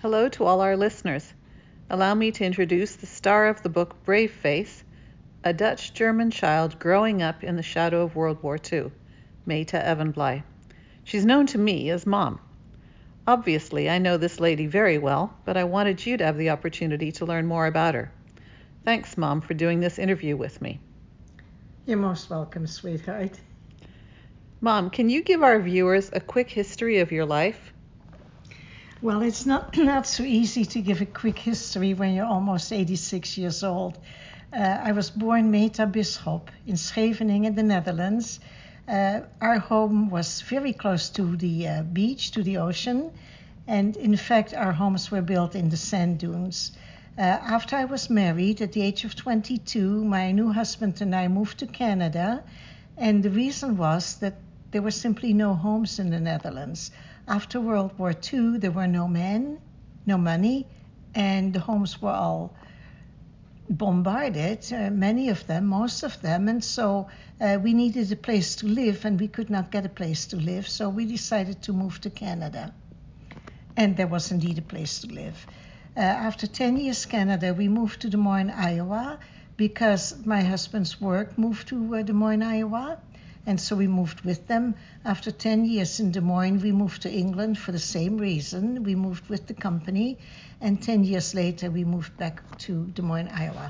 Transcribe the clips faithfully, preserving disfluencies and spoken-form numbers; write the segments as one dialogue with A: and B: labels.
A: Hello to all our listeners. Allow me to introduce the star of the book Brave Face, a Dutch-German child growing up in the shadow of World War Two, Meta Evenblij. She's known to me as Mom. Obviously, I know this lady very well, but I wanted you to have the opportunity to learn more about her. Thanks, Mom, for doing this interview with me.
B: You're most welcome, sweetheart.
A: Mom, can you give our viewers a quick history of your life?
B: Well, it's not, not so easy to give a quick history when you're almost eighty-six years old. Uh, I was born Meta Bisschop in Scheveningen, the Netherlands. Uh, our home was very close to the uh, beach, to the ocean. And in fact, our homes were built in the sand dunes. Uh, after I was married at the age of twenty-two, my new husband and I moved to Canada. And the reason was that there were simply no homes in the Netherlands. After World War Two, there were no men, no money, and the homes were all bombarded, uh, many of them, most of them, and so uh, we needed a place to live, and we could not get a place to live, so we decided to move to Canada. And there was indeed a place to live. Uh, after ten years Canada, we moved to Des Moines, Iowa, because my husband's work moved to uh, Des Moines, Iowa. And so we moved with them. After ten years in Des Moines, we moved to England for the same reason. We moved with the company. And ten years later, we moved back to Des Moines, Iowa.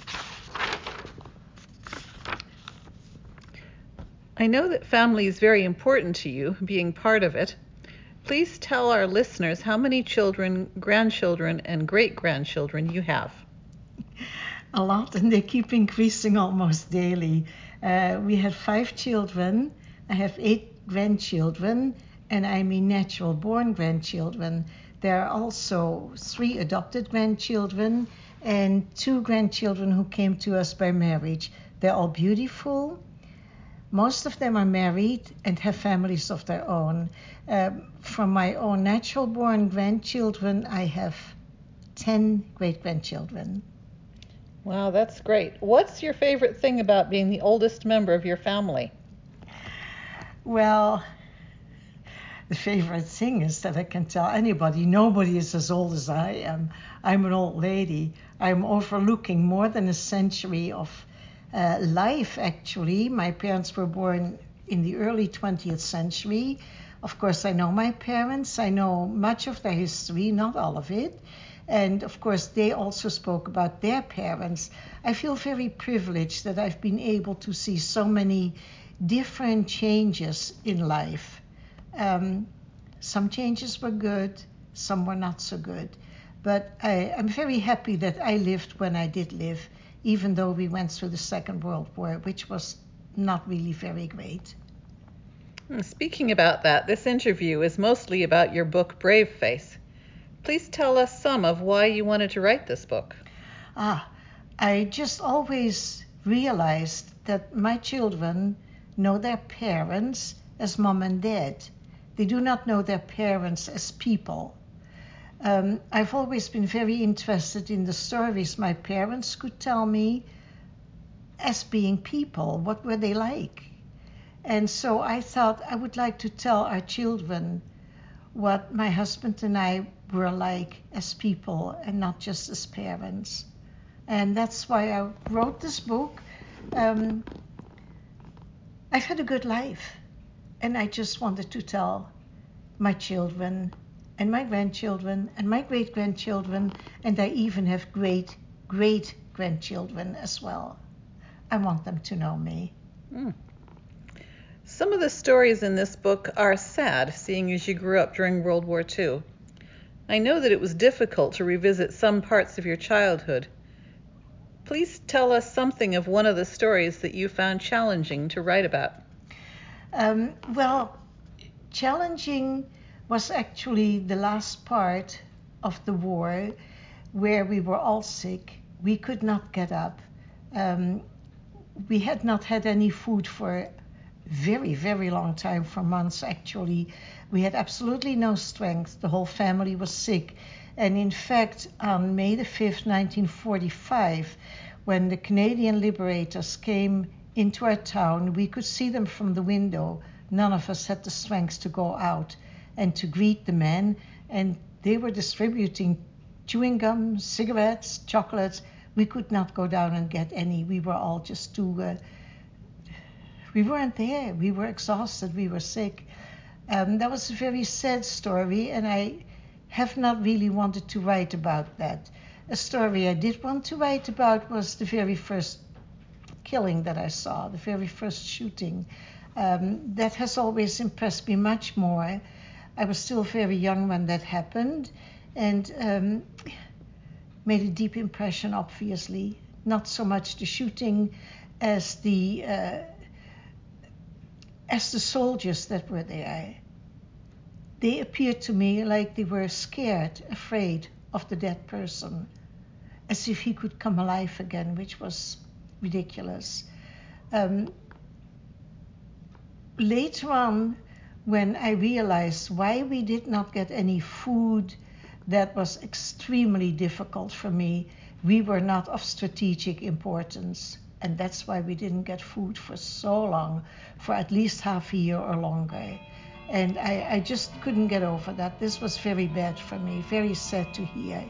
A: I know that family is very important to you, being part of it. Please tell our listeners how many children, grandchildren, and great-grandchildren you have.
B: A lot, and they keep increasing almost daily. Uh, we had five children. I have eight grandchildren, and I mean natural-born grandchildren. There are also three adopted grandchildren and two grandchildren who came to us by marriage. They're all beautiful. Most of them are married and have families of their own. Um, from my own natural-born grandchildren, I have ten great-grandchildren.
A: Wow, that's great. What's your favorite thing about being the oldest member of your family?
B: Well, the favorite thing is that I can tell anybody, nobody is as old as I am. I'm an old lady. I'm overlooking more than a century of uh, life, actually. My parents were born in the early twentieth century. Of course, I know my parents. I know much of their history, not all of it. And of course, they also spoke about their parents. I feel very privileged that I've been able to see so many different changes in life. Um, some changes were good, some were not so good. But I, I'm very happy that I lived when I did live, even though we went through the Second World War, which was not really very great.
A: Speaking about that, this interview is mostly about your book, Brave Face. Please tell us some of why you wanted to write this book.
B: Ah, I just always realized that my children know their parents as mom and dad. They do not know their parents as people. Um, I've always been very interested in the stories my parents could tell me as being people. What were they like? And so I thought I would like to tell our children what my husband and I were like as people and not just as parents. And that's why I wrote this book. Um, I've had a good life, and I just wanted to tell my children and my grandchildren and my great-grandchildren, and I even have great-great-grandchildren as well. I want them to know me.
A: Mm. Some of the stories in this book are sad, seeing as you grew up during World War Two. I know that it was difficult to revisit some parts of your childhood. Please tell us something of one of the stories that you found challenging to write about.
B: Um, well, challenging was actually the last part of the war where we were all sick. We could not get up. Um, we had not had any food for very, very long time, for months actually. We had absolutely no strength. The whole family was sick. And in fact, on May the fifth, nineteen forty-five, when the Canadian liberators came into our town, we could see them from the window. None of us had the strength to go out and to greet the men. And they were distributing chewing gum, cigarettes, chocolates. We could not go down and get any. We were all just too, uh, we weren't there. We were exhausted. We were sick. Um, that was a very sad story, and I have not really wanted to write about that. A story I did want to write about was the very first killing that I saw, the very first shooting. Um, that has always impressed me much more. I was still very young when that happened, and um, made a deep impression, obviously. Not so much the shooting as the uh, as the soldiers that were there. They appeared to me like they were scared, afraid of the dead person, as if he could come alive again, which was ridiculous. Um, later on, when I realized why we did not get any food, that was extremely difficult for me. We were not of strategic importance, and that's why we didn't get food for so long, for at least half a year or longer. And I, I just couldn't get over that. This was very bad for me, very sad to hear.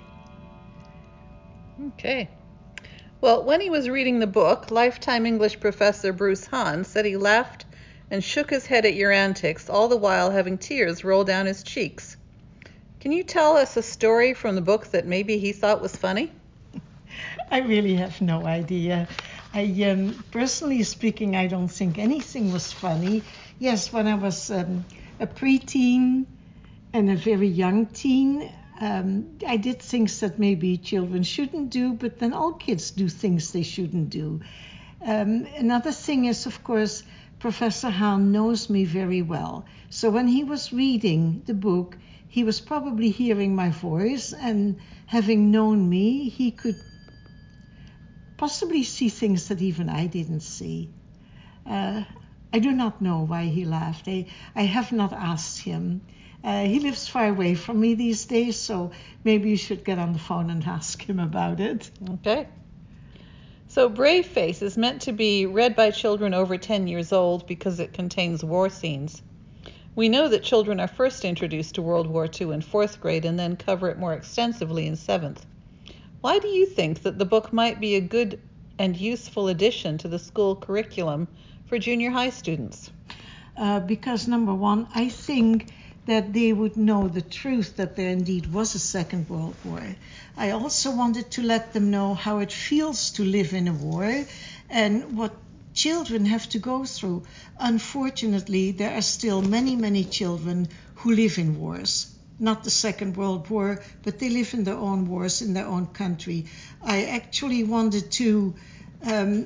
A: Okay. Well, when he was reading the book, lifetime English professor Bruce Hahn said he laughed and shook his head at your antics, all the while having tears roll down his cheeks. Can you tell us a story from the book that maybe he thought was funny?
B: I really have no idea. I, um, personally speaking, I don't think anything was funny. Yes, when I was um, a preteen and a very young teen, um, I did things that maybe children shouldn't do, but then all kids do things they shouldn't do. Um, another thing is, of course, Professor Hahn knows me very well. So when he was reading the book, he was probably hearing my voice, and having known me, he could possibly see things that even I didn't see. Uh, I do not know why he laughed. I, I have not asked him. Uh, he lives far away from me these days, so maybe you should get on the phone and ask him about it.
A: Okay. So Brave Face is meant to be read by children over ten years old because it contains war scenes. We know that children are first introduced to World War Two in fourth grade and then cover it more extensively in seventh. Why do you think that the book might be a good and useful addition to the school curriculum for junior high students?
B: Uh, because number one, I think that they would know the truth that there indeed was a Second World War. I also wanted to let them know how it feels to live in a war and what children have to go through. Unfortunately, there are still many, many children who live in wars. Not the Second World War, but they live in their own wars in their own country. I actually wanted to um,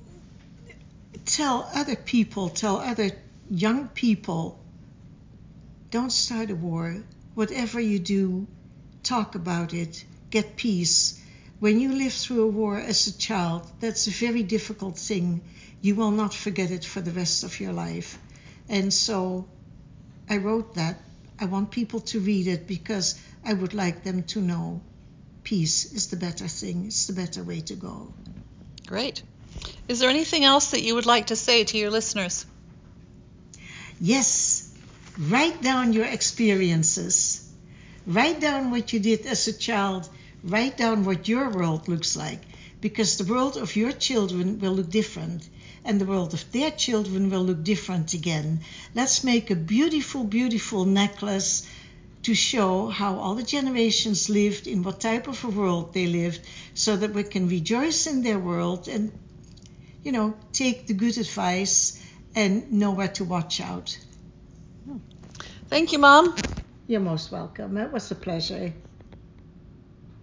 B: tell other people, tell other young people, don't start a war. Whatever you do, talk about it, get peace. When you live through a war as a child, that's a very difficult thing. You will not forget it for the rest of your life. And so I wrote that. I want people to read it because I would like them to know peace is the better thing. It's the better way to go.
A: Great. Is there anything else that you would like to say to your listeners?
B: Yes. Write down your experiences. Write down what you did as a child. Write down what your world looks like, because the world of your children will look different, and the world of their children will look different again. Let's make a beautiful, beautiful necklace to show how all the generations lived, in what type of a world they lived, so that we can rejoice in their world and, you know, take the good advice and know where to watch out.
A: Thank you, Mom.
B: You're most welcome. It was a pleasure.